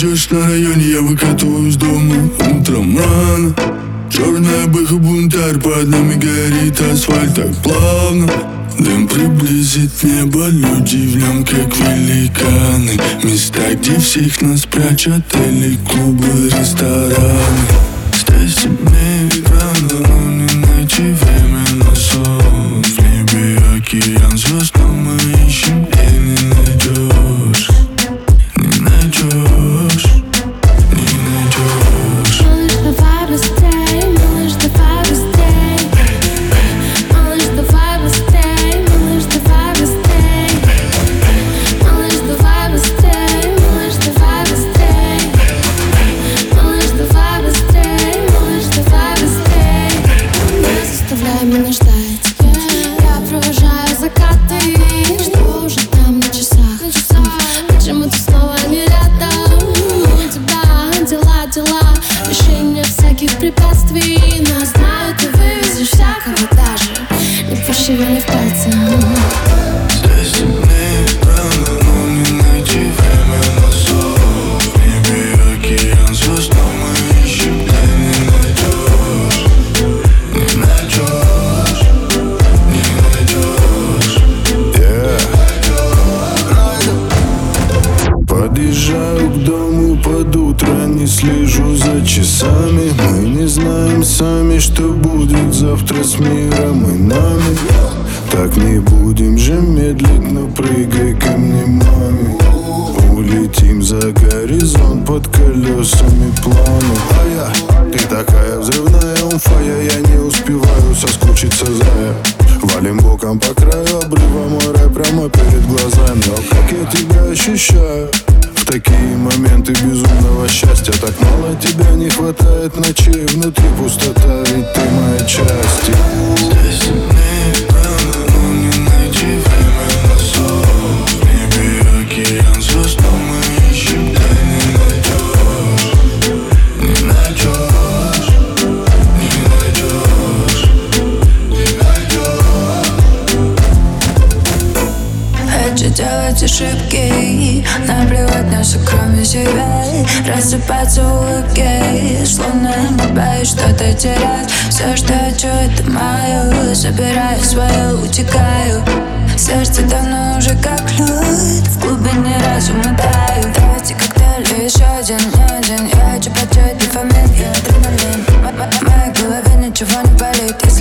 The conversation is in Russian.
молодежь на районе, я выкатываюсь дома утром рано. Черная бэха бунтарь, под нами горит асфальт так плавно. Дым приблизит небо, люди в нем как великаны. Места, где всех нас прячут, отели, клубы, рестораны. Здесь темнеет рано, но не найти время на сон. В небе океан звезд, но мы ищем и не найдешь. Не найдешь, не найдешь. Малыш, давай быстрей, малыш, давай быстрей. Малыш, давай быстрей, малыш, давай быстрей. Малыш, давай быстрей, малыш, давай быстрей. Малыш, давай быстрей, малыш, давай быстрей. Не заставляй меня ждать, я провожаю закаты. Что уже там на часах? Почему ты снова не рядом? У тебя дела, решение всяких препятствий. Но знаю, ты вывезешь всякого, даже не пошевелив пальцем. Здесь темнеет рано, но не найти время на сон. В небе океан звезд, но мы ищем, ты не найдешь. Не найдешь, не найдешь. Подъезжаю к дому под утро, не слежу за часами. Мы не знаем сами, что будет завтра с миром и нами. Так не будем же медлить, но прыгай ко мне, маме. Улетим за горизонт под колесами плану. Ты такая взрывная умфая, я не успеваю соскучиться, зая. Валим боком по краю обрыва, море прямо перед глазами. О, как я тебя ощущаю в такие моменты безумного счастья. Так мало тебя не хватает ночей, внутри пустота, ведь ты моя часть. Здесь темнеет рано, но не найти время на сон. В небе океан звезд, но мы ищем, ты не найдешь. Не найдешь, не найдешь, не найдешь. Хочу делать ошибки, наплевать на все, кроме себя. Рассыпаться в улыбке, словно не боюсь что-то терять. Все, что хочу, это мое. Забираю свое, утекаю. Сердце давно уже как лед, в глубине разума таю. Давайте коктейль, еще один, не один. Я хочу почуять дофамин и адреналин. В моей голове ничего не болит.